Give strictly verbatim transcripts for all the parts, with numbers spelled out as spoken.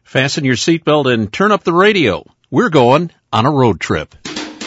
Fasten your seatbelt and turn up the radio. We're going on a road trip.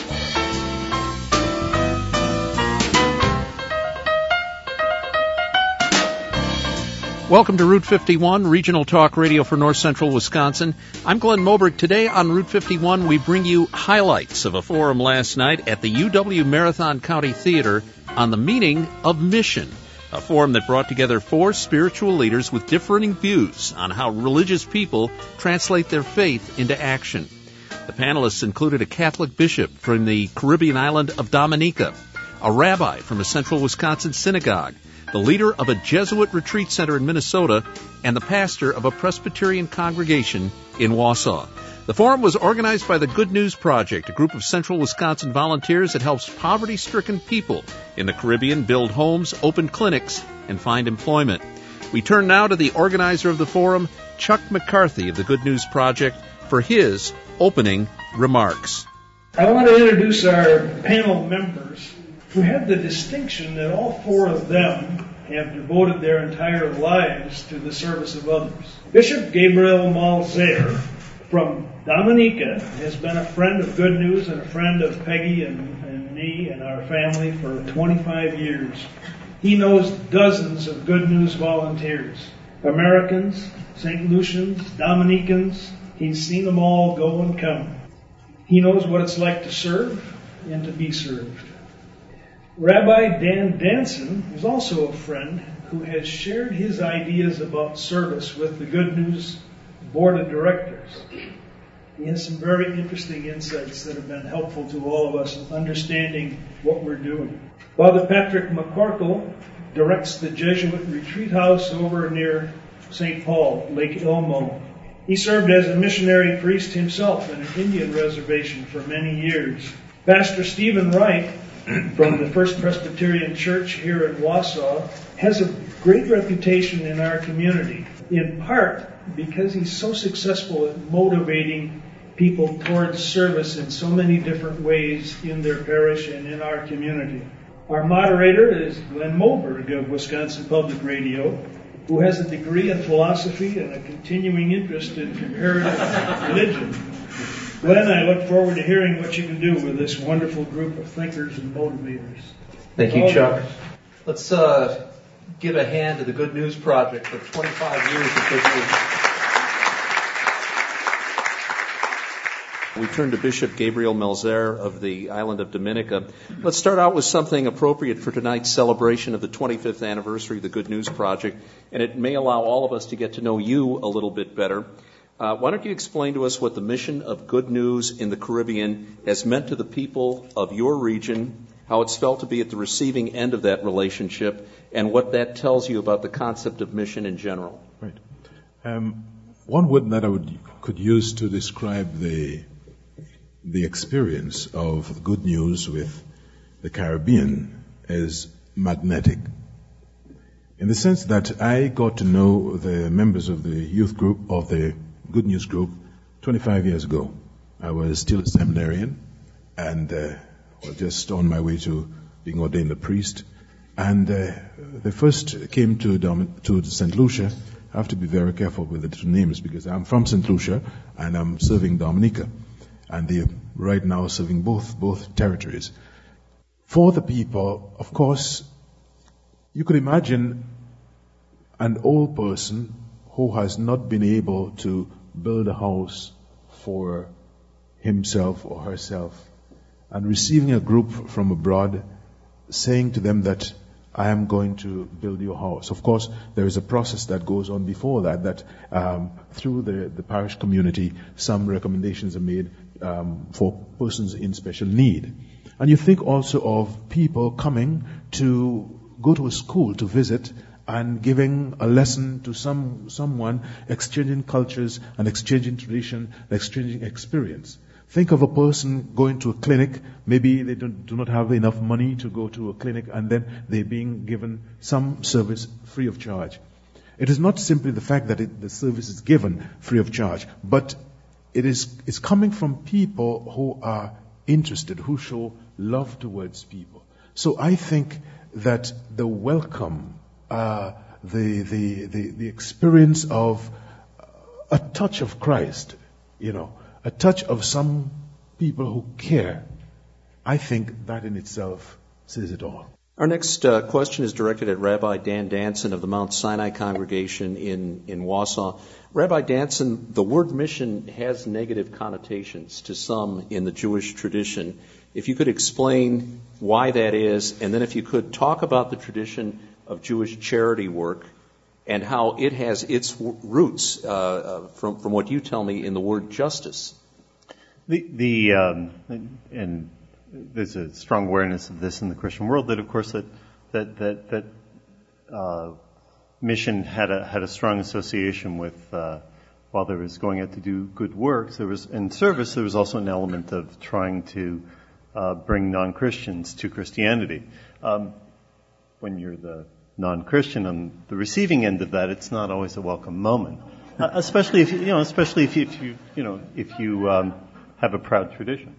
Welcome to Route fifty-one, Regional Talk Radio for North Central Wisconsin. I'm Glenn Moberg. Today on Route fifty-one, we bring you highlights of a forum last night at the U W Marathon County Theater on the meaning of mission. A forum that brought together four spiritual leaders with differing views on how religious people translate their faith into action. The panelists included a Catholic bishop from the Caribbean island of Dominica, a rabbi from a central Wisconsin synagogue, the leader of a Jesuit retreat center in Minnesota, and the pastor of a Presbyterian congregation in Wausau. The forum was organized by the Good News Project, a group of central Wisconsin volunteers that helps poverty-stricken people in the Caribbean build homes, open clinics, and find employment. We turn now to the organizer of the forum, Chuck McCarthy of the Good News Project, for his opening remarks. I want to introduce our panel members who have the distinction that all four of them have devoted their entire lives to the service of others. Bishop Gabriel Malzer from Dominica has been a friend of Good News and a friend of Peggy and, and me and our family for twenty-five years. He knows dozens of Good News volunteers, Americans, Saint Lucians, Dominicans. He's seen them all go and come. He knows what it's like to serve and to be served. Rabbi Dan Danson is also a friend who has shared his ideas about service with the Good News Board of Directors. He has some very interesting insights that have been helpful to all of us in understanding what we're doing. Father Patrick McCorkle directs the Jesuit retreat house over near Saint Paul, Lake Elmo. He served as a missionary priest himself in an Indian reservation for many years. Pastor Stephen Wright from the First Presbyterian Church here in Wausau has a great reputation in our community, in part because he's so successful at motivating people towards service in so many different ways in their parish and in our community. Our moderator is Glenn Moberg of Wisconsin Public Radio, who has a degree in philosophy and a continuing interest in comparative religion. Glenn, I look forward to hearing what you can do with this wonderful group of thinkers and motivators. Thank you, Chuck. Let's uh, give a hand to the Good News Project for twenty-five years of Good News. We turn to Bishop Gabriel Malzer of the island of Dominica. Let's start out with something appropriate for tonight's celebration of the twenty-fifth anniversary of the Good News Project, and it may allow all of us to get to know you a little bit better. Uh, why don't you explain to us what the mission of Good News in the Caribbean has meant to the people of your region, how it's felt to be at the receiving end of that relationship, and what that tells you about the concept of mission in general. Right. Um, one word that I would could use to describe the the experience of Good News with the Caribbean is magnetic. In the sense that I got to know the members of the youth group of the Good News Group twenty-five years ago. I was still a seminarian and uh, was just on my way to being ordained a priest. And uh, they first came to Dom- to Saint Lucia. I have to be very careful with the two names because I'm from Saint Lucia and I'm serving Dominica. And they're right now serving both, both territories. For the people, of course, you could imagine an old person who has not been able to build a house for himself or herself, and receiving a group from abroad saying to them that I am going to build your house. Of course, there is a process that goes on before that, that um, through the, the parish community, some recommendations are made um, for persons in special need. And you think also of people coming to go to a school to visit and giving a lesson to some someone, exchanging cultures and exchanging tradition, exchanging experience. Think of a person going to a clinic. Maybe they don't, do not have enough money to go to a clinic, and then they're being given some service free of charge. It is not simply the fact that it, the service is given free of charge, but it is it's coming from people who are interested, who show love towards people. So I think that the welcome, uh, the, the the the experience of a touch of Christ, you know, a touch of some people who care, I think that in itself says it all. Our next uh, question is directed at Rabbi Dan Danson of the Mount Sinai congregation in, in Wausau. Rabbi Danson, the word mission has negative connotations to some in the Jewish tradition. If you could explain why that is, and then if you could talk about the tradition of Jewish charity work and how it has its roots, uh, uh, from, from what you tell me, in the word justice. The, the um, and there's a strong awareness of this in the Christian world, that of course that that that, that uh, mission had a had a strong association with uh, while there was going out to do good works, there was in service there was also an element of trying to uh, bring non-Christians to Christianity. Um, when you're the non-Christian on the receiving end of that, it's not always a welcome moment, uh, especially if you, you know, especially if you, if you you know if you um, have a proud tradition.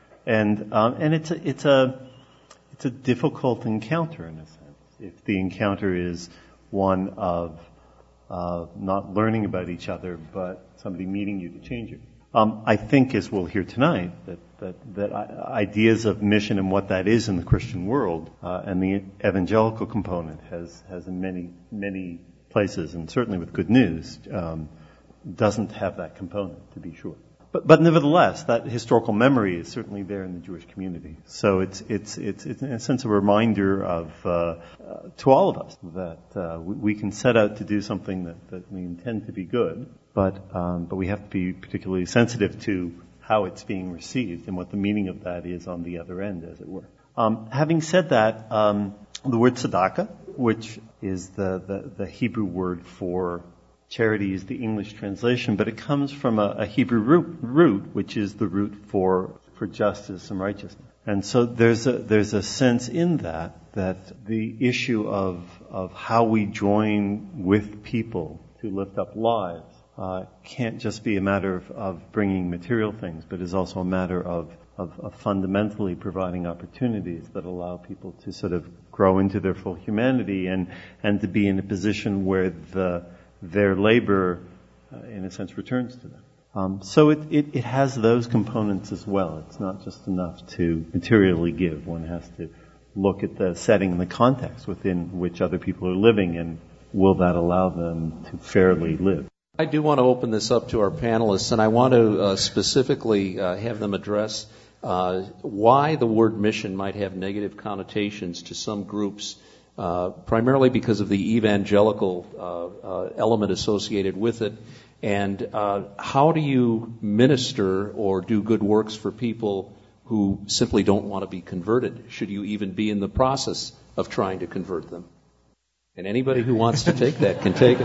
And um, and it's a, it's a it's a difficult encounter in a sense. If the encounter is one of uh, not learning about each other, but somebody meeting you to change you. Um, I think, as we'll hear tonight, that that that ideas of mission and what that is in the Christian world, uh, and the evangelical component has has in many many places, and certainly with Good News, um, doesn't have that component, to be sure. But, but nevertheless, that historical memory is certainly there in the Jewish community. So it's it's it's, it's in a sense a reminder of uh, uh, to all of us that uh, we, we can set out to do something that, that we intend to be good, but um, but we have to be particularly sensitive to how it's being received and what the meaning of that is on the other end, as it were. Um, having said that, um, the word tzedakah, which is the, the, the Hebrew word for charity, is the English translation, but it comes from a, a Hebrew root, root, which is the root for for justice and righteousness. And so there's a there's a sense in that that the issue of of how we join with people to lift up lives uh, can't just be a matter of, of bringing material things, but is also a matter of, of of fundamentally providing opportunities that allow people to sort of grow into their full humanity and and to be in a position where the their labor, uh, in a sense, returns to them. Um, so it, it, it has those components as well. It's not just enough to materially give. One has to look at the setting and the context within which other people are living, and will that allow them to fairly live. I do want to open this up to our panelists, and I want to uh, specifically uh, have them address uh, why the word mission might have negative connotations to some groups. Uh, primarily because of the evangelical uh, uh, element associated with it. And uh, how do you minister or do good works for people who simply don't want to be converted? Should you even be in the process of trying to convert them? And anybody who wants to take that can take it.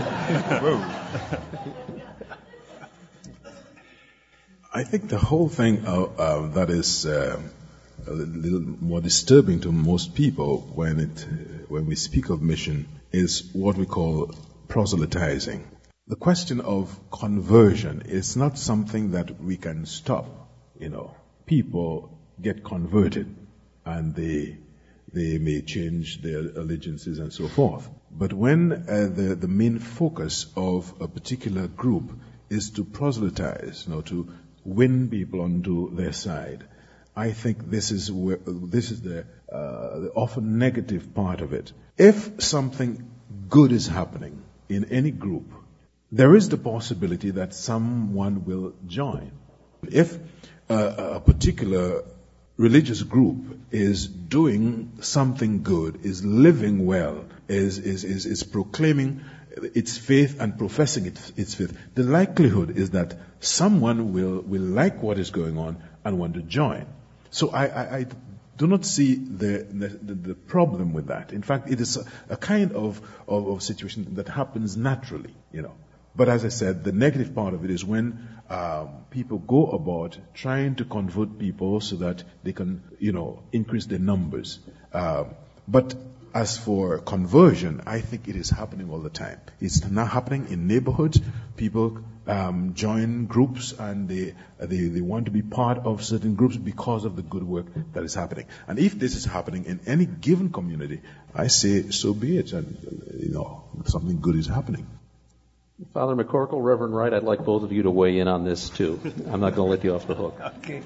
I think the whole thing uh, uh, that is uh, a little more disturbing to most people when it when we speak of mission is what we call proselytizing. The question of conversion is not something that we can stop. You know, people get converted and they they may change their allegiances and so forth. But when uh, the the main focus of a particular group is to proselytize, you know, to win people onto their side, I think this is where, this is the, uh, the often negative part of it. If something good is happening in any group, there is the possibility that someone will join. If uh, a particular religious group is doing something good, is living well, is is is, is proclaiming its faith and professing its, its faith, the likelihood is that someone will will like what is going on and want to join. So I, I, I do not see the, the the problem with that. In fact, it is a, a kind of, of, of situation that happens naturally, you know. But as I said, the negative part of it is when um, people go about trying to convert people so that they can, you know, increase their numbers. Uh, but as for conversion, I think it is happening all the time. It's now happening in neighborhoods. People um, join groups and they, they they want to be part of certain groups because of the good work that is happening. And if this is happening in any given community, I say so be it. And, you know, something good is happening. Father McCorkle, Reverend Wright, I'd like both of you to weigh in on this too. I'm not going to let you off the hook. Okay.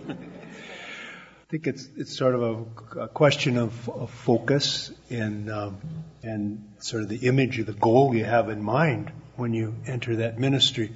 I think it's it's sort of a, a question of, of focus and um, and sort of the image of the goal you have in mind when you enter that ministry.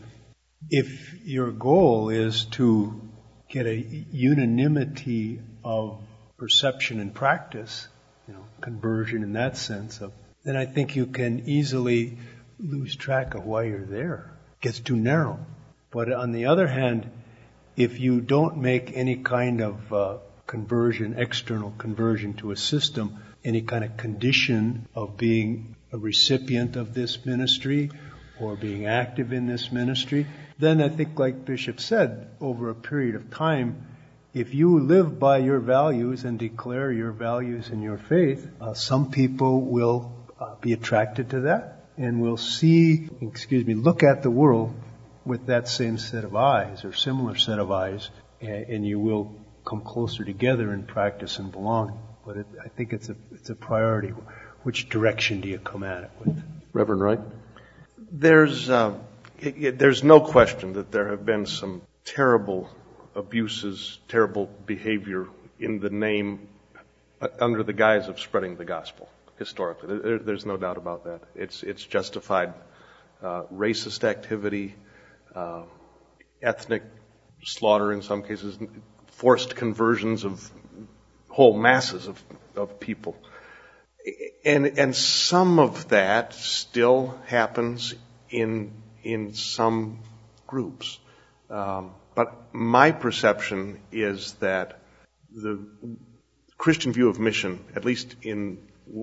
If your goal is to get a unanimity of perception and practice, you know, conversion in that sense, of, then I think you can easily lose track of why you're there. It gets too narrow. But on the other hand, if you don't make any kind of uh, conversion, external conversion to a system, any kind of condition of being a recipient of this ministry or being active in this ministry, then I think, like Bishop said, over a period of time, if you live by your values and declare your values in your faith, uh, some people will uh, be attracted to that and will see, excuse me, look at the world with that same set of eyes or similar set of eyes, and, and you will come closer together in practice and belonging. But it, I think it's a it's a priority. Which direction do you come at it with? Reverend Wright? There's uh, it, it, there's no question that there have been some terrible abuses, terrible behavior in the name, uh, under the guise of spreading the gospel. Historically, there, there's no doubt about that. It's it's justified uh, racist activity, uh, ethnic slaughter in some cases, forced conversions of whole masses of, of people. And and some of that still happens in in some groups. Um, but my perception is that the Christian view of mission, at least in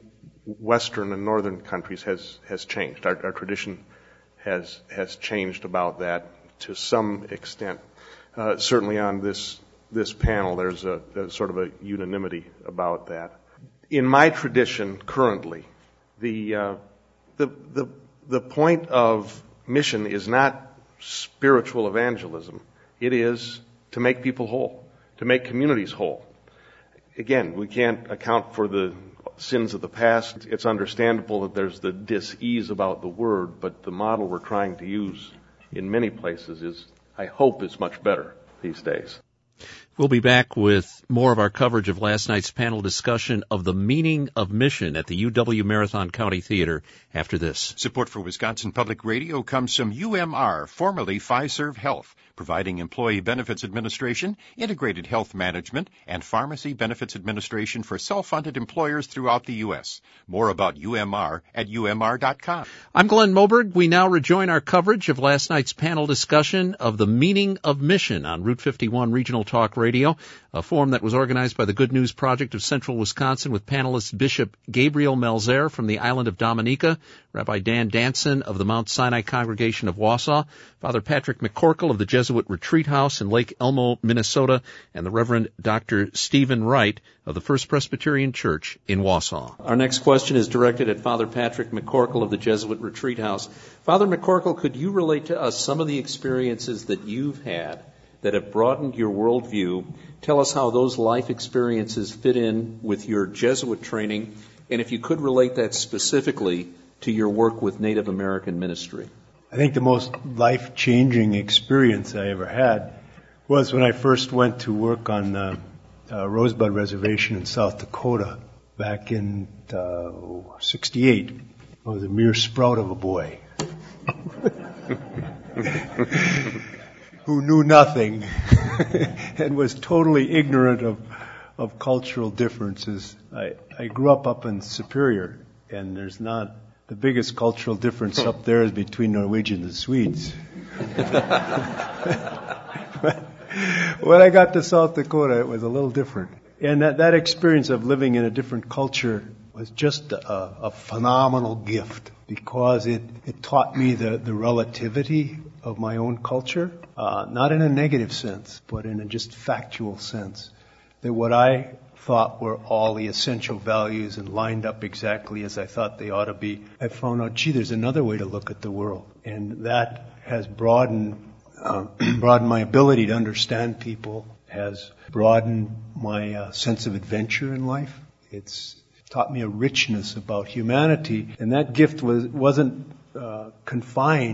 Western and Northern countries, has has changed. Our, our tradition has has changed about that to some extent. Uh, certainly on this this panel, there's a, a sort of a unanimity about that. In my tradition, currently, the uh, the the the point of mission is not spiritual evangelism. It is to make people whole, to make communities whole. Again, we can't account for the sins of the past. It's understandable that there's the dis-ease about the word, but the model we're trying to use in many places is, I hope, is much better these days. We'll be back with more of our coverage of last night's panel discussion of the meaning of mission at the U W Marathon County Theater after this. Support for Wisconsin Public Radio comes from U M R, formerly Fiserv Health, providing employee benefits administration, integrated health management, and pharmacy benefits administration for self-funded employers throughout the U S. More about U M R at U M R dot com. I'm Glenn Moberg. We now rejoin our coverage of last night's panel discussion of the meaning of mission on Route fifty-one Regional Talk Radio, a forum that was organized by the Good News Project of Central Wisconsin with panelists Bishop Gabriel Melzer from the island of Dominica, Rabbi Dan Danson of the Mount Sinai Congregation of Wausau, Father Patrick McCorkle of the Jesuit Retreat House in Lake Elmo, Minnesota, and the Reverend Doctor Stephen Wright of the First Presbyterian Church in Wausau. Our next question is directed at Father Patrick McCorkle of the Jesuit Retreat House. Father McCorkle, could you relate to us some of the experiences that you've had that have broadened your worldview? Tell us how those life experiences fit in with your Jesuit training, and if you could relate that specifically to your work with Native American ministry. I think the most life-changing experience I ever had was when I first went to work on uh, uh, Rosebud Reservation in South Dakota back in uh, sixty-eight. I was a mere sprout of a boy who knew nothing and was totally ignorant of of cultural differences. I, I grew up up in Superior, and there's not the biggest cultural difference up there is between Norwegians and Swedes. When I got to South Dakota, it was a little different. And that, that experience of living in a different culture was just a, a phenomenal gift, because it, it taught me the, the relativity of my own culture, uh, not in a negative sense, but in a just factual sense, that what I thought were all the essential values and lined up exactly as I thought they ought to be, I found out, gee, there's another way to look at the world. And that has broadened, uh, broadened my ability to understand people, has broadened my uh, sense of adventure in life. It's taught me a richness about humanity, and that gift was, wasn't uh, confined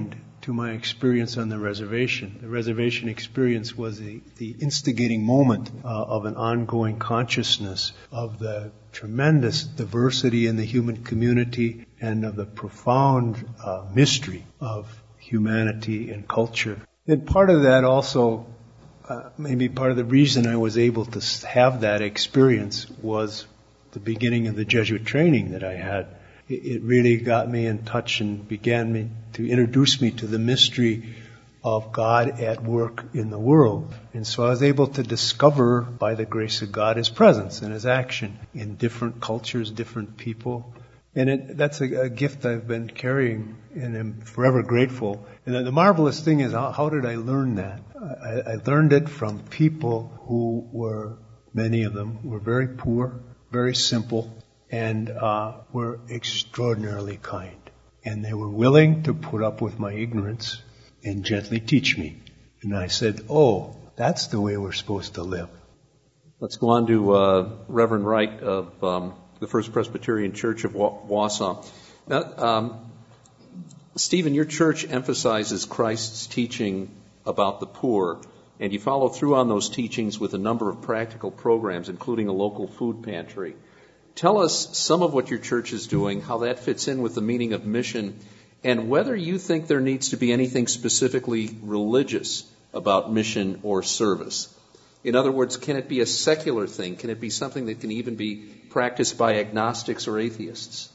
to my experience on the reservation. The reservation experience was the, the instigating moment uh, of an ongoing consciousness of the tremendous diversity in the human community and of the profound uh, mystery of humanity and culture. And part of that also, uh, maybe part of the reason I was able to have that experience was the beginning of the Jesuit training that I had. It really got me in touch and began me to introduce me to the mystery of God at work in the world. And so I was able to discover, by the grace of God, His presence and His action in different cultures, different people. And it, that's a, a gift I've been carrying and am forever grateful. And the marvelous thing is, how, how did I learn that? I, I learned it from people who were, many of them, were very poor, very simple, and uh, were extraordinarily kind. And they were willing to put up with my ignorance and gently teach me. And I said, oh, that's the way we're supposed to live. Let's go on to uh, Reverend Wright of um, the First Presbyterian Church of Wausau. Now, um, Stephen, your church emphasizes Christ's teaching about the poor, and you follow through on those teachings with a number of practical programs, including a local food pantry. Tell us some of what your church is doing, how that fits in with the meaning of mission, and whether you think there needs to be anything specifically religious about mission or service. In other words, can it be a secular thing? Can it be something that can even be practiced by agnostics or atheists?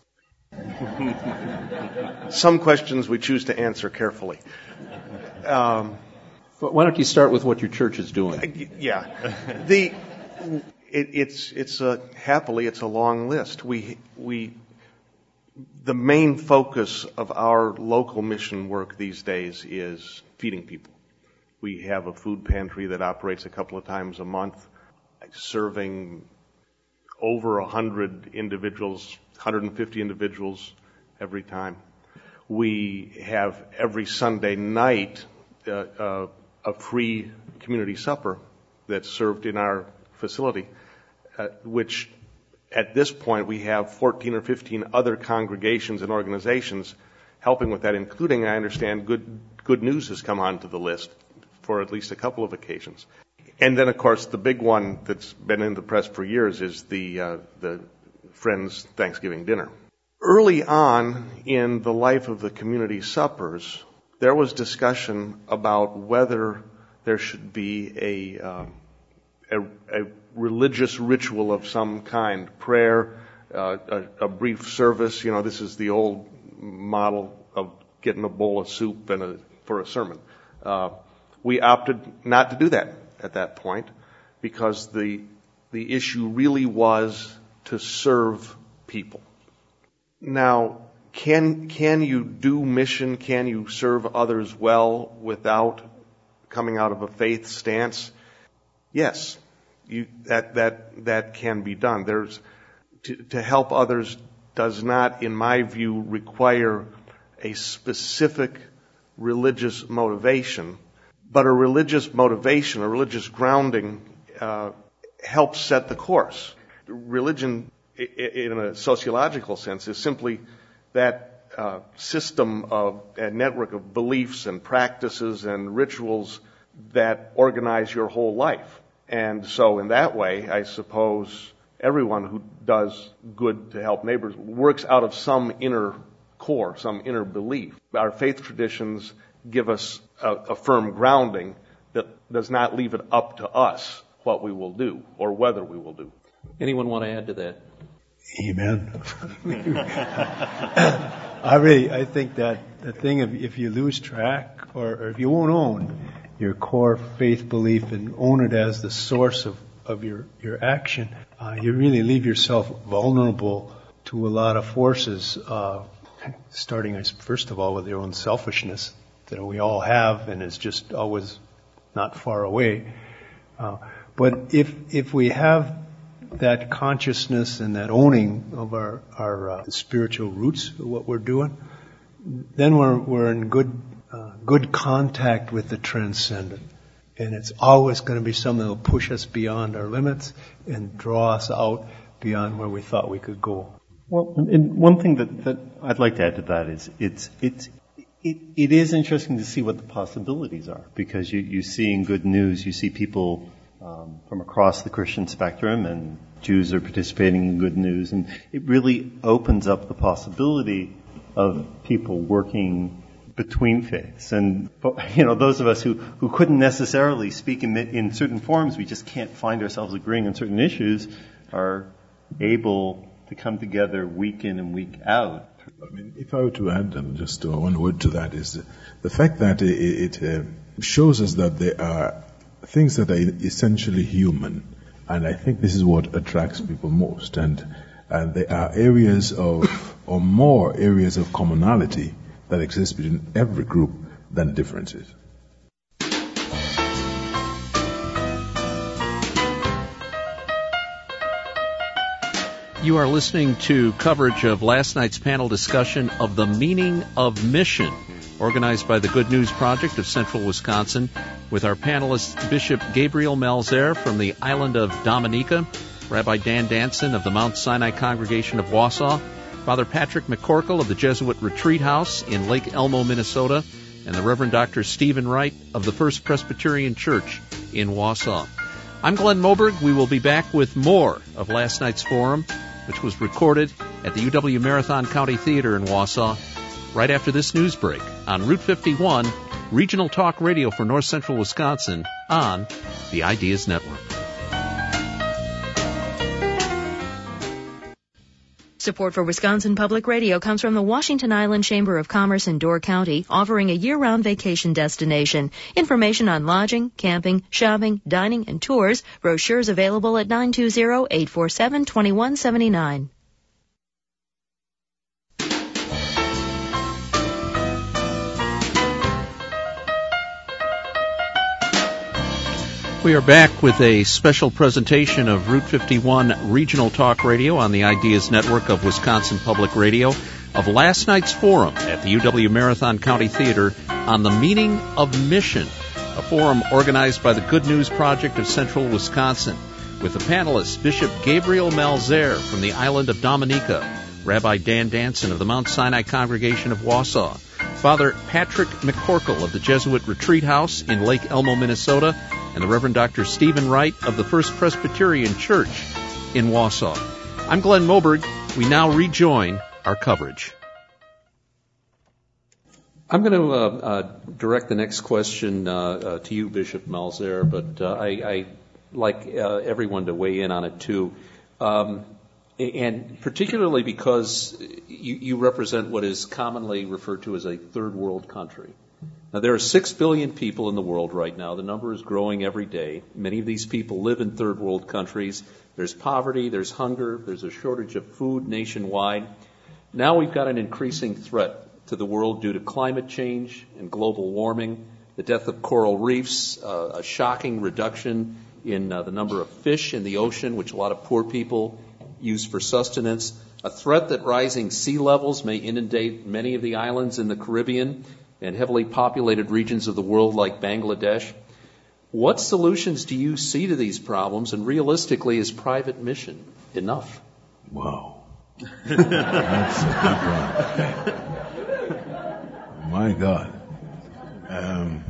Some questions we choose to answer carefully. Um, but why don't you start with what your church is doing? Yeah. The... It, it's it's a happily it's a long list. We we the main focus of our local mission work these days is feeding people. We have a food pantry that operates a couple of times a month, serving over a hundred individuals, one hundred fifty individuals every time. We have every Sunday night uh, uh, a free community supper that's served in our facility, uh, which at this point we have fourteen or fifteen other congregations and organizations helping with that, including, I understand, Good Good News has come onto the list for at least a couple of occasions. And then, of course, the big one that's been in the press for years is the uh, the Friends Thanksgiving dinner. Early on in the life of the community suppers, there was discussion about whether there should be a uh, A, a religious ritual of some kind, prayer, uh, a, a brief service. You know, this is the old model of getting a bowl of soup and a, for a sermon. Uh, we opted not to do that at that point because the the issue really was to serve people. Now, can can you do mission? Can you serve others well without coming out of a faith stance? Yes, you, that that that can be done. There's to, to help others does not, in my view, require a specific religious motivation, but a religious motivation, a religious grounding, uh, helps set the course. Religion, in a sociological sense, is simply that uh, system of a network of beliefs and practices and rituals that organize your whole life. And so in that way, I suppose everyone who does good to help neighbors works out of some inner core, some inner belief. Our faith traditions give us a, a firm grounding that does not leave it up to us what we will do or whether we will do. Anyone want to add to that? Amen. I really, I think that the thing of if you lose track or, or if you won't own your core faith belief and own it as the source of, of your, your action, uh, you really leave yourself vulnerable to a lot of forces, uh, starting first of all with your own selfishness that we all have and is just always not far away. Uh, but if if we have that consciousness and that owning of our, our uh, spiritual roots of what we're doing, then we're we're in good uh, good contact with the transcendent. And it's always going to be something that will push us beyond our limits and draw us out beyond where we thought we could go. Well, and one thing that, that I'd like to add to that is it's it's It, it is interesting to see what the possibilities are, because you, you see in Good News, you see people um, from across the Christian spectrum, and Jews are participating in Good News, and it really opens up the possibility of people working between faiths. And, you know, those of us who, who couldn't necessarily speak in, in certain forums, we just can't find ourselves agreeing on certain issues, are able to come together week in and week out. I mean, if I were to add um, just uh, one word to that, is the, the fact that it, it uh, shows us that there are things that are essentially human, and I think this is what attracts people most. And, and there are areas of, or more areas of commonality that exist between every group than differences. You are listening to coverage of last night's panel discussion of the meaning of mission, organized by the Good News Project of Central Wisconsin, with our panelists Bishop Gabriel Malzer from the island of Dominica, Rabbi Dan Danson of the Mount Sinai Congregation of Wausau, Father Patrick McCorkle of the Jesuit Retreat House in Lake Elmo, Minnesota, and the Reverend Doctor Stephen Wright of the First Presbyterian Church in Wausau. I'm Glenn Moberg. We will be back with more of last night's forum, which was recorded at the U W Marathon County Theater in Wausau, right after this news break on Route fifty-one, Regional Talk Radio for North Central Wisconsin on the Ideas Network. Support for Wisconsin Public Radio comes from the Washington Island Chamber of Commerce in Door County, offering a year-round vacation destination. Information on lodging, camping, shopping, dining, and tours. Brochures available at nine two zero, eight four seven, two one seven nine. We are back with a special presentation of Route fifty-one Regional Talk Radio on the Ideas Network of Wisconsin Public Radio of last night's forum at the U W Marathon County Theater on the meaning of mission, a forum organized by the Good News Project of Central Wisconsin, with the panelists Bishop Gabriel Malzer from the island of Dominica, Rabbi Dan Danson of the Mount Sinai Congregation of Wausau, Father Patrick McCorkle of the Jesuit Retreat House in Lake Elmo, Minnesota, and the Reverend Doctor Stephen Wright of the First Presbyterian Church in Wausau. I'm Glenn Moberg. We now rejoin our coverage. I'm going to uh, uh, direct the next question uh, uh, to you, Bishop Malzer, but uh, I, I like uh, everyone to weigh in on it too, um, and particularly because you, you represent what is commonly referred to as a third world country. Now, there are six billion people in the world right now. The number is growing every day. Many of these people live in third world countries. There's poverty, there's hunger, there's a shortage of food nationwide. Now we've got an increasing threat to the world due to climate change and global warming, the death of coral reefs, uh, a shocking reduction in uh, the number of fish in the ocean, which a lot of poor people use for sustenance, a threat that rising sea levels may inundate many of the islands in the Caribbean and heavily populated regions of the world like Bangladesh. What solutions do you see to these problems, and realistically, is private mission enough? Wow. That's a big one. My God. Um,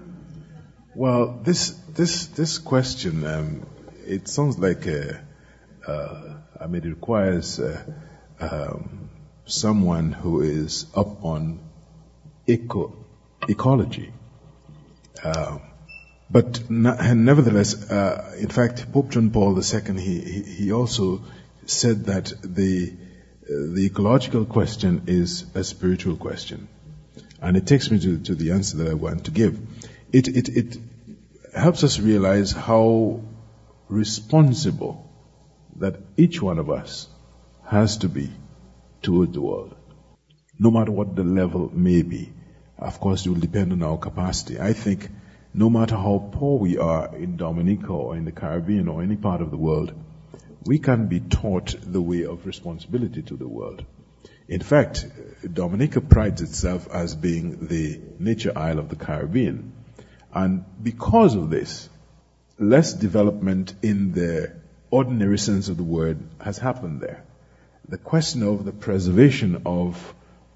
well, this this this question, um, it sounds like a, uh, I mean, it requires uh, um, someone who is up on Eco, ecology. Uh, but no, nevertheless, uh, in fact, Pope John Paul the Second, he, he, he also said that the, uh, the ecological question is a spiritual question. And it takes me to, to the answer that I want to give. It, it, it helps us realize how responsible that each one of us has to be toward the world, no matter what the level may be. Of course, it will depend on our capacity. I think no matter how poor we are in Dominica or in the Caribbean or any part of the world, we can be taught the way of responsibility to the world. In fact, Dominica prides itself as being the nature isle of the Caribbean. And because of this, less development in the ordinary sense of the word has happened there. The question of the preservation of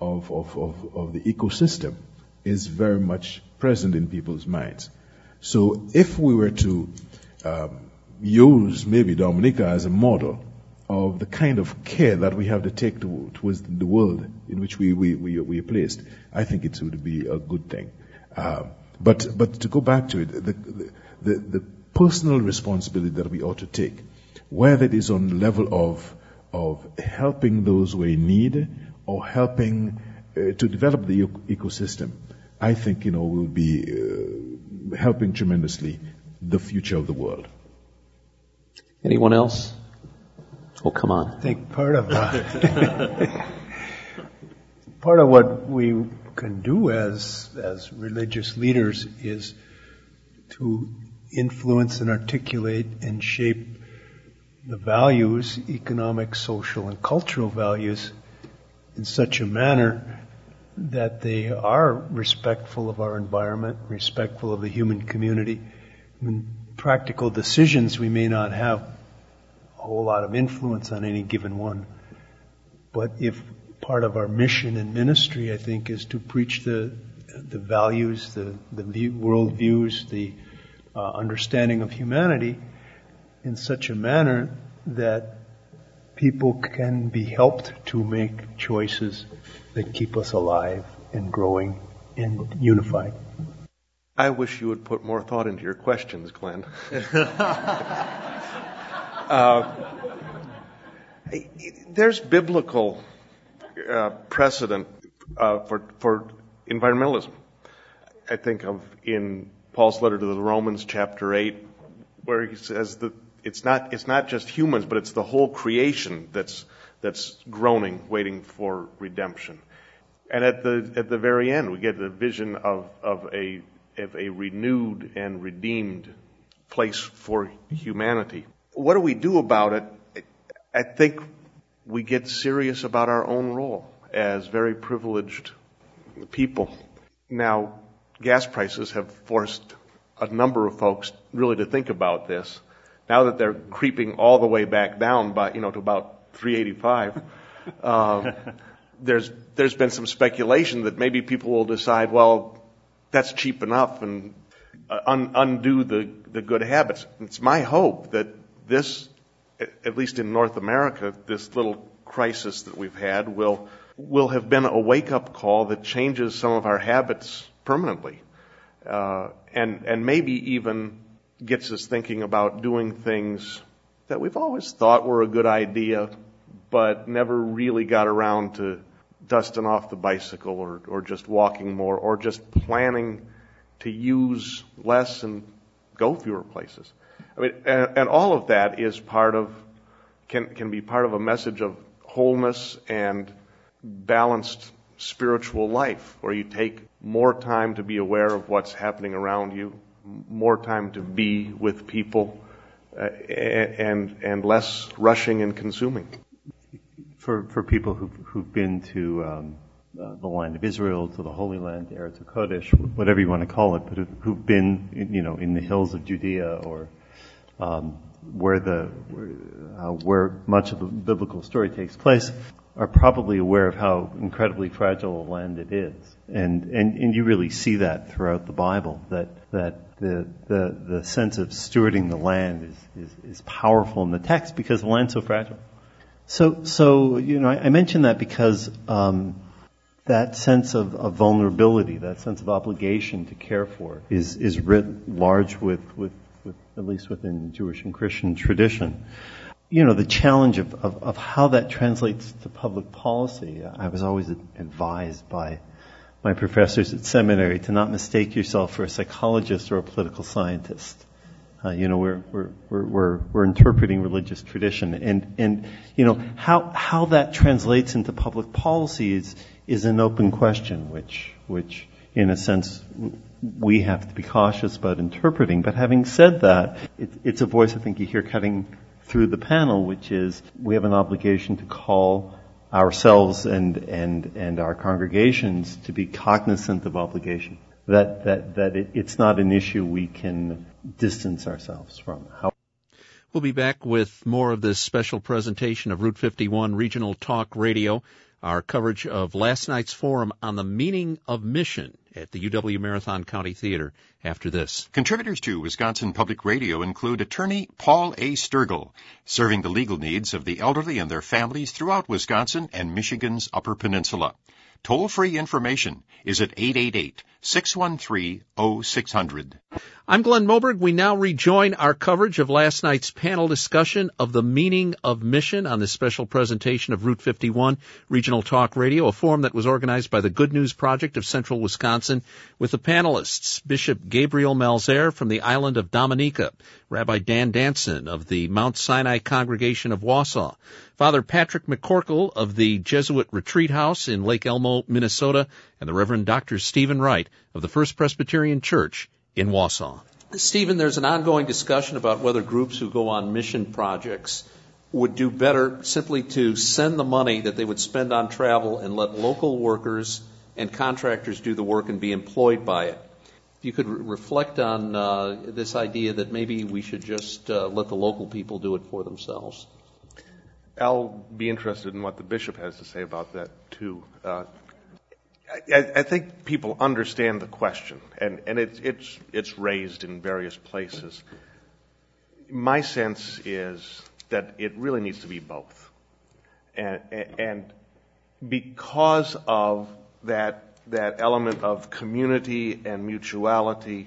of, of, of, of the ecosystem is very much present in people's minds. So if we were to um, use maybe Dominica as a model of the kind of care that we have to take to, towards the world in which we, we, we, we are placed, I think it would be a good thing. Uh, but but to go back to it, the, the, the personal responsibility that we ought to take, whether it is on the level of of helping those who are in need or helping uh, to develop the ecosystem, I think, you know, will be uh, helping tremendously the future of the world. Anyone else? Oh, come on. I think part of uh, part of what we can do as as religious leaders is to influence and articulate and shape the values, economic, social, and cultural values, in such a manner that they are respectful of our environment, respectful of the human community. In practical decisions, we may not have a whole lot of influence on any given one, but if part of our mission and ministry, I think, is to preach the the values, the the view, world views, the uh, understanding of humanity in such a manner that people can be helped to make choices that keep us alive and growing and unified. I wish you would put more thought into your questions, Glenn. uh, there's biblical uh, precedent uh, for for environmentalism. I think of in Paul's letter to the Romans, chapter eight, where he says that it's not it's not just humans, but it's the whole creation that's that's groaning, waiting for redemption. And at the at the very end, we get the vision of of a of a renewed and redeemed place for humanity. What do we do about it? I think we get serious about our own role as very privileged people. Now, gas prices have forced a number of folks really to think about this. Now that they're creeping all the way back down by, you know, to about three eighty-five, um, there's there's been some speculation that maybe people will decide, well, that's cheap enough, and uh, un- undo the, the good habits. It's my hope that this, at least in North America, this little crisis that we've had will will have been a wake-up call that changes some of our habits permanently, uh, and and maybe even gets us thinking about doing things that we've always thought were a good idea, but never really got around to dusting off the bicycle or, or just walking more or just planning to use less and go fewer places. I mean, and, and all of that is part of, can, can be part of a message of wholeness and balanced spiritual life, where you take more time to be aware of what's happening around you, more time to be with people, uh, and and less rushing and consuming. For for people who've, who've been to um, uh, the land of Israel, to the Holy Land, Eretz Kodesh, whatever you want to call it, but who've, who've been, you know, in the hills of Judea or um, where the where, uh, where much of the biblical story takes place, are probably aware of how incredibly fragile a land it is, and and and you really see that throughout the Bible, that that the the the sense of stewarding the land is is, is powerful in the text because the land's so fragile. So, so you know, I, I mention that because um, that sense of, of vulnerability, that sense of obligation to care for, is is writ large with, with, with at least within Jewish and Christian tradition. You know, the challenge of, of, of how that translates to public policy. I was always advised by my professors at seminary to not mistake yourself for a psychologist or a political scientist. Uh, you know, we're, we're, we're, we're, we're interpreting religious tradition, and, and, you know, how, how that translates into public policy is, is an open question, which, which, in a sense, we have to be cautious about interpreting. But having said that, it, it's a voice I think you hear cutting through the panel, which is we have an obligation to call ourselves and, and, and our congregations to be cognizant of obligation. That, that, that it, it's not an issue we can distance ourselves from. How We'll be back with more of this special presentation of Route fifty-one Regional Talk Radio our coverage of last night's forum on the meaning of mission at the U W Marathon County Theater after this. Contributors to Wisconsin Public Radio include attorney Paul A. Sturgill, serving the legal needs of the elderly and their families throughout Wisconsin and Michigan's Upper Peninsula. Toll-free information is at eight eight eight, six one three, oh six hundred. I'm Glenn Moberg. We now rejoin our coverage of last night's panel discussion of the meaning of mission on this special presentation of Route fifty-one Regional Talk Radio, a forum that was organized by the Good News Project of Central Wisconsin, with the panelists Bishop Gabriel Malzair from the island of Dominica, Rabbi Dan Danson of the Mount Sinai Congregation of Wausau, Father Patrick McCorkle of the Jesuit Retreat House in Lake Elmo, Minnesota, and the Reverend Doctor Stephen Wright of the First Presbyterian Church in Wausau. Stephen, there's an ongoing discussion about whether groups who go on mission projects would do better simply to send the money that they would spend on travel and let local workers and contractors do the work and be employed by it. If you could re- reflect on uh, this idea that maybe we should just uh, let the local people do it for themselves. I'll be interested in what the bishop has to say about that, too. Uh, I, I think people understand the question, and, and it's, it's, it's raised in various places. My sense is that it really needs to be both. And, and because of that, that element of community and mutuality,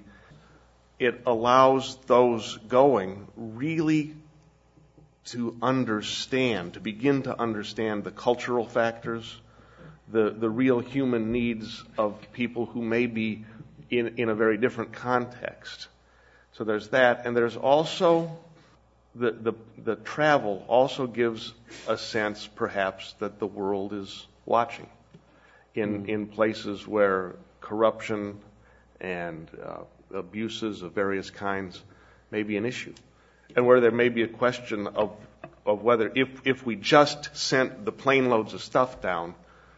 it allows those going really to understand, to begin to understand the cultural factors, the, the real human needs of people who may be in, in a very different context. So there's that, and there's also the, the, the travel also gives a sense, perhaps, that the world is watching in, mm-hmm. in places where corruption and uh, abuses of various kinds may be an issue, and where there may be a question of, of whether if, if we just sent the plane loads of stuff down,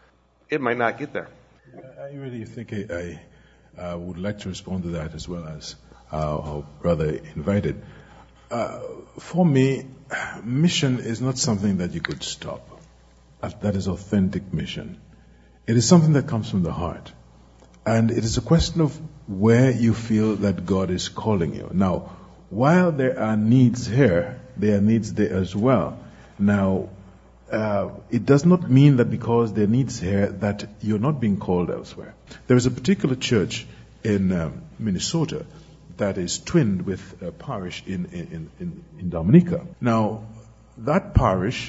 it might not get there. I really think I, I uh, would like to respond to that as well as uh, our brother invited. Uh, for me, mission is not something that you could stop. That is authentic mission. It is something that comes from the heart. And it is a question of where you feel that God is calling you. Now, while there are needs here, there are needs there as well. Now, uh, it does not mean that because there are needs here that you're not being called elsewhere. There is a particular church in um, Minnesota that is twinned with a parish in, in, in, in Dominica. Now, that parish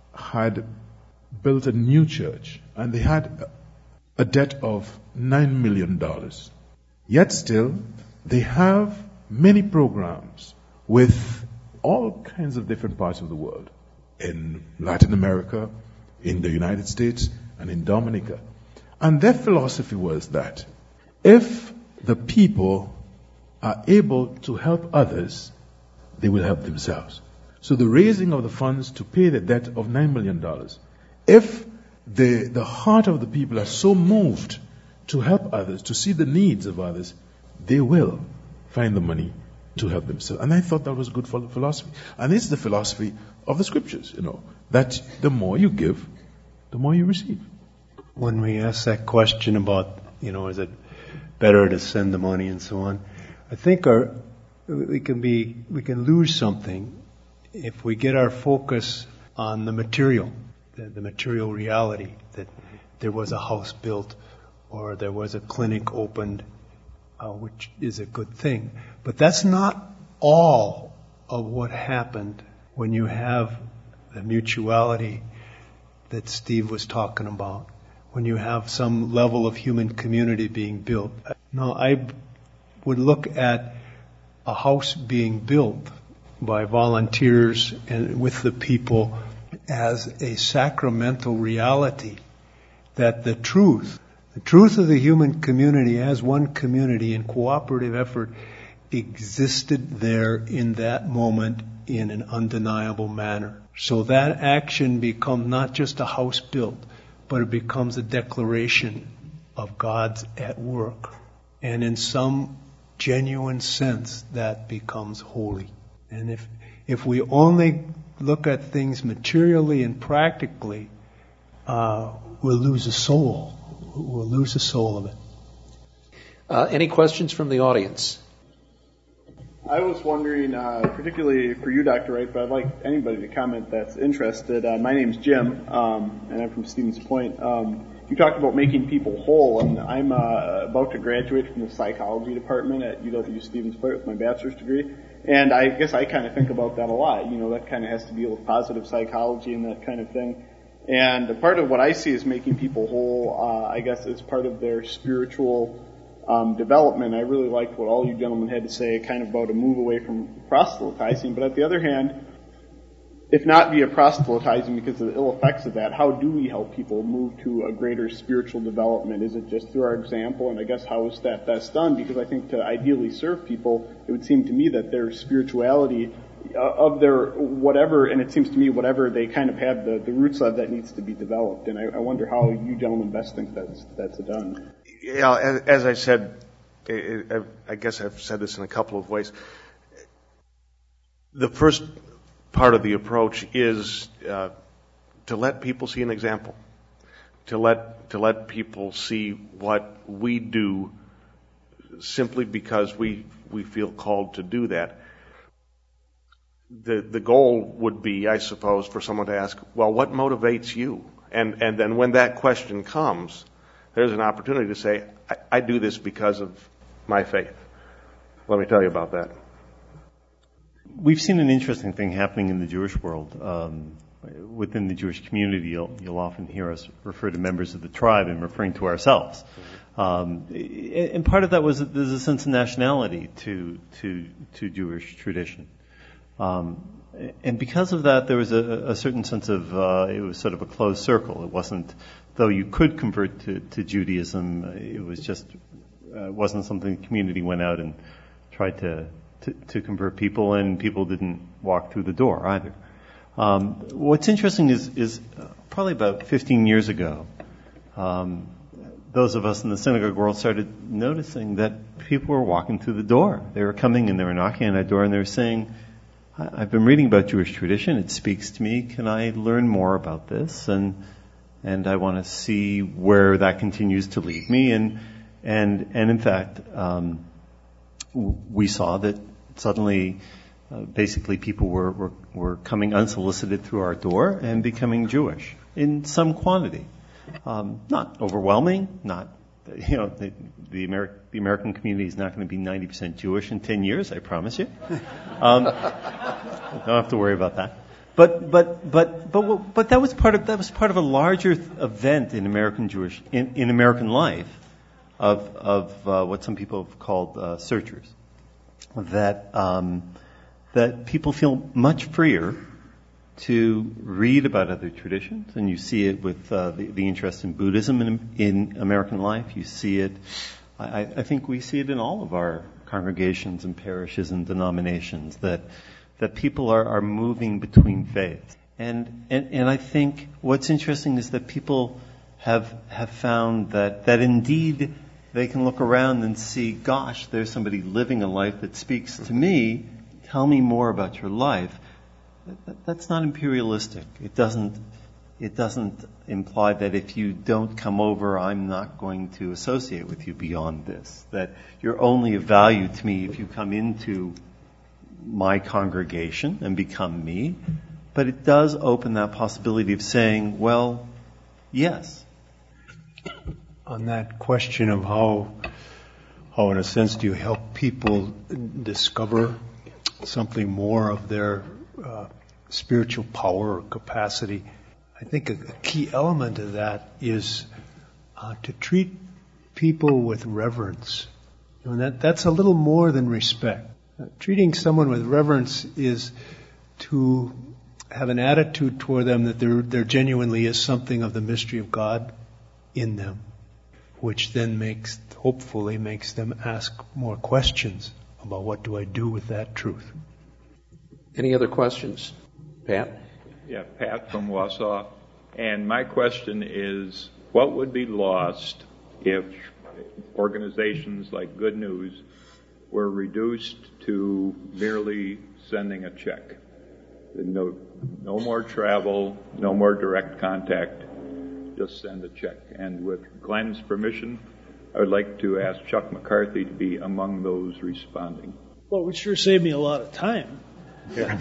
had built a new church, and they had a debt of nine million dollars. Yet still, they have many programs with all kinds of different parts of the world, in Latin America, in the United States, and in Dominica. And their philosophy was that if the people are able to help others, they will help themselves. So the raising of the funds to pay the debt of nine million dollars, if the, the heart of the people are so moved to help others, to see the needs of others, they will find the money to help themselves. And I thought that was good philosophy. And it's the philosophy of the scriptures, you know, that the more you give, the more you receive. When we ask that question about, you know, is it better to send the money and so on, I think our, we can be, we can lose something if we get our focus on the material, the, the material reality, that there was a house built or there was a clinic opened, uh, which is a good thing. But that's not all of what happened when you have the mutuality that Steve was talking about, when you have some level of human community being built. No, I would look at a house being built by volunteers and with the people as a sacramental reality, that the truth, the truth of the human community as one community in cooperative effort existed there in that moment in an undeniable manner. So that action becomes not just a house built, but it becomes a declaration of God's at work. And in some genuine sense, that becomes holy. And if if we only look at things materially and practically, uh, we'll lose the soul. We'll lose the soul of it. Uh, any questions from the audience? I was wondering, uh, particularly for you, Doctor Wright, but I'd like anybody to comment that's interested. Uh, my name's Jim, um, and I'm from Stevens Point. Um, you talked about making people whole, and I'm uh, about to graduate from the psychology department at U W Stevens Point with my bachelor's degree. And I guess I kind of think about that a lot. You know, that kind of has to deal with positive psychology and that kind of thing. And a part of what I see is making people whole, uh, I guess, is part of their spiritual um, development. I really liked what all you gentlemen had to say, kind of about a move away from proselytizing. But at the other hand, if not via proselytizing because of the ill effects of that, how do we help people move to a greater spiritual development? Is it just through our example? And I guess how is that best done? Because I think to ideally serve people, it would seem to me that their spirituality uh, of their whatever, and it seems to me whatever they kind of have the, the roots of, that needs to be developed. And I, I wonder how you gentlemen best think that's that's done. Yeah, as, as I said, I, I guess I've said this in a couple of ways. The first part of the approach is uh, to let people see an example, to let to let people see what we do simply because we we feel called to do that. The the goal would be, I suppose, for someone to ask, well, what motivates you? And and then when that question comes, there's an opportunity to say, I, I do this because of my faith. Let me tell you about that. We've seen an interesting thing happening in the Jewish world. Um, within the Jewish community, you'll, you'll often hear us refer to members of the tribe and referring to ourselves. Um, and part of that was that there's a sense of nationality to to, to Jewish tradition. Um, and because of that, there was a, a certain sense of, uh, it was sort of a closed circle. It wasn't, though you could convert to, to Judaism, it was just, uh, wasn't something the community went out and tried to To, to convert people, and people didn't walk through the door either. Um, what's interesting is, is uh, probably about fifteen years ago, um, those of us in the synagogue world started noticing that people were walking through the door. They were coming and they were knocking on our door and they were saying, I've been reading about Jewish tradition. It speaks to me. Can I learn more about this? And and I want to see where that continues to lead me. And and and in fact, um, we saw that suddenly, uh, basically, people were, were were coming unsolicited through our door and becoming Jewish in some quantity. Um, not overwhelming. Not, you know, the the, Ameri- the American community is not going to be ninety percent Jewish in ten years. I promise you. Um, don't have to worry about that. But but but but but that was part of that was part of a larger event in American Jewish in, in American life of of uh, what some people have called uh, searchers. That um, that people feel much freer to read about other traditions, and you see it with uh, the, the interest in Buddhism in, in American life. You see it, I, I think we see it in all of our congregations and parishes and denominations, that that people are, are moving between faiths. And, and and I think what's interesting is that people have have found that that indeed they can look around and see, gosh, there's somebody living a life that speaks to me. Tell me more about your life. That's not imperialistic. It doesn't, it doesn't imply that if you don't come over, I'm not going to associate with you beyond this. That you're only of value to me if you come into my congregation and become me. But it does open that possibility of saying, well, yes. On that question of how, how in a sense do you help people discover something more of their uh, spiritual power or capacity, I think a, a key element of that is uh, to treat people with reverence. And that, that's a little more than respect. Uh, treating someone with reverence is to have an attitude toward them that there, there genuinely is something of the mystery of God in them, which then makes, hopefully makes them ask more questions about what do I do with that truth. Any other questions? Pat? Yeah, Pat from Wausau. And my question is, what would be lost if organizations like Good News were reduced to merely sending a check? No, no more travel, no more direct contact. just send a check. And with Glenn's permission, I would like to ask Chuck McCarthy to be among those responding. Well, it would sure save me a lot of time. Yeah.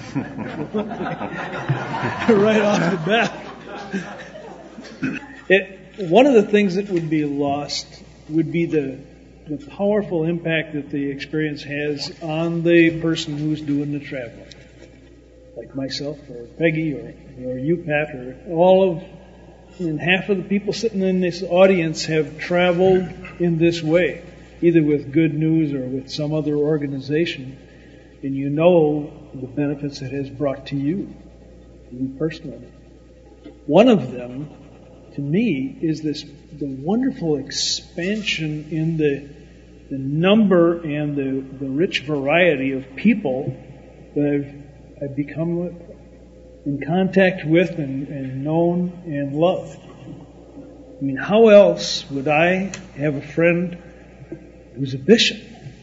Right off the bat. It, one of the things that would be lost would be the, the powerful impact that the experience has on the person who's doing the traveling. Like myself or Peggy or, or you, Pat, or all of, and half of the people sitting in this audience have traveled in this way, either with Good News or with some other organization, and you know the benefits it has brought to you, you personally. One of them, to me, is this the wonderful expansion in the the number and the, the rich variety of people that I've I've become in contact with and, and known and loved. I mean, how else would I have a friend who's a bishop?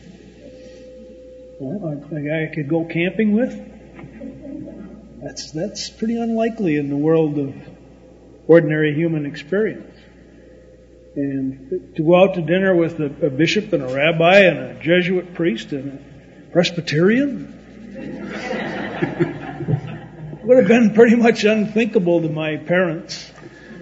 Well, a guy I could go camping with? That's that's pretty unlikely in the world of ordinary human experience. And to go out to dinner with a, a bishop and a rabbi and a Jesuit priest and a Presbyterian would have been pretty much unthinkable to my parents.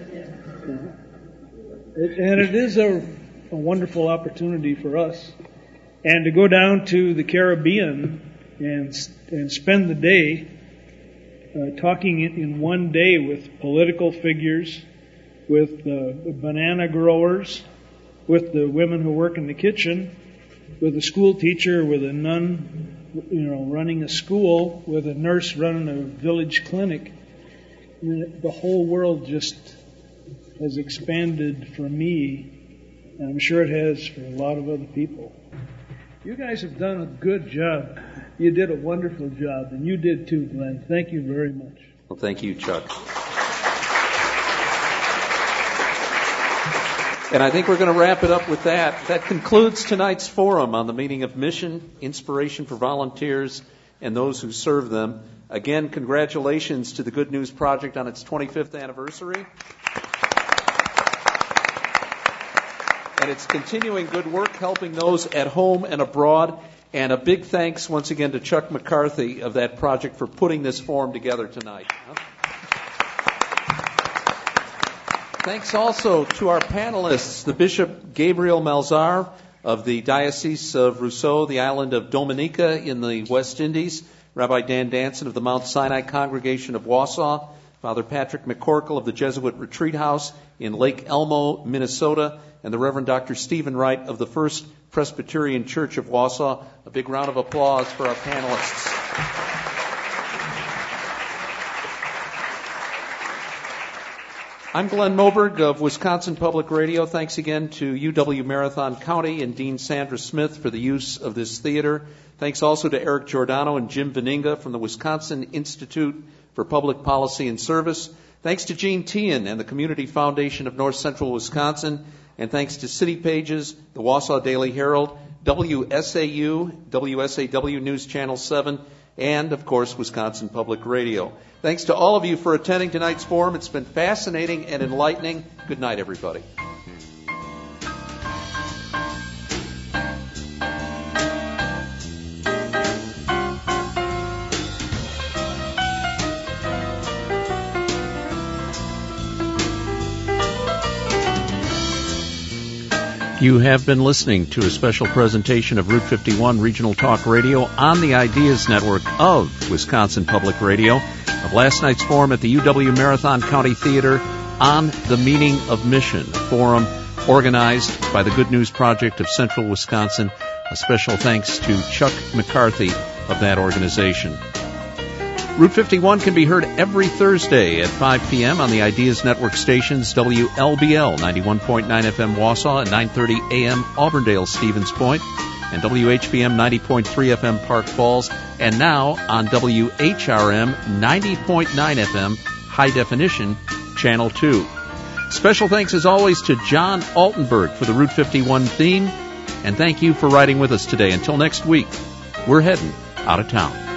It, and it is a, a wonderful opportunity for us. And to go down to the Caribbean and and spend the day uh, talking in, in one day with political figures, with the banana growers, with the women who work in the kitchen, with a school teacher, with a nun, you know, running a school, with a nurse running a village clinic. I mean, the whole world just has expanded for me, and I'm sure it has for a lot of other people. You guys have done a good job. You did a wonderful job, and you did too, Glenn. Thank you very much. Well, thank you, Chuck. And I think we're going to wrap it up with that. That concludes tonight's forum on the meaning of mission, inspiration for volunteers, and those who serve them. Again, congratulations to the Good News Project on its twenty-fifth anniversary. And its continuing good work helping those at home and abroad. And a big thanks once again to Chuck McCarthy of that project for putting this forum together tonight. Thanks also to our panelists, the Bishop Gabriel Malzar of the Diocese of Rousseau, the island of Dominica in the West Indies, Rabbi Dan Danson of the Mount Sinai Congregation of Wausau, Father Patrick McCorkle of the Jesuit Retreat House in Lake Elmo, Minnesota, and the Reverend Doctor Stephen Wright of the First Presbyterian Church of Wausau. A big round of applause for our panelists. I'm Glenn Moberg of Wisconsin Public Radio. Thanks again to U W Marathon County and Dean Sandra Smith for the use of this theater. Thanks also to Eric Giordano and Jim Veninga from the Wisconsin Institute for Public Policy and Service. Thanks to Gene Teehan and the Community Foundation of North Central Wisconsin. And thanks to City Pages, the Wausau Daily Herald, W S A U, W S A W News Channel seven, and, of course, Wisconsin Public Radio. Thanks to all of you for attending tonight's forum. It's been fascinating and enlightening. Good night, everybody. You have been listening to a special presentation of Route fifty-one Regional Talk Radio on the Ideas Network of Wisconsin Public Radio, of last night's forum at the U W Marathon County Theater on the meaning of mission, a forum organized by the Good News Project of Central Wisconsin. A special thanks to Chuck McCarthy of that organization. Route fifty-one can be heard every Thursday at five p.m. on the Ideas Network stations W L B L ninety-one point nine F M Wausau and nine thirty a.m. Auburndale Stevens Point, and W H B M ninety point three F M Park Falls, and now on W H R M ninety point nine F M High Definition Channel two. Special thanks as always to John Altenberg for the Route fifty-one theme, and thank you for riding with us today. Until next week, we're heading out of town.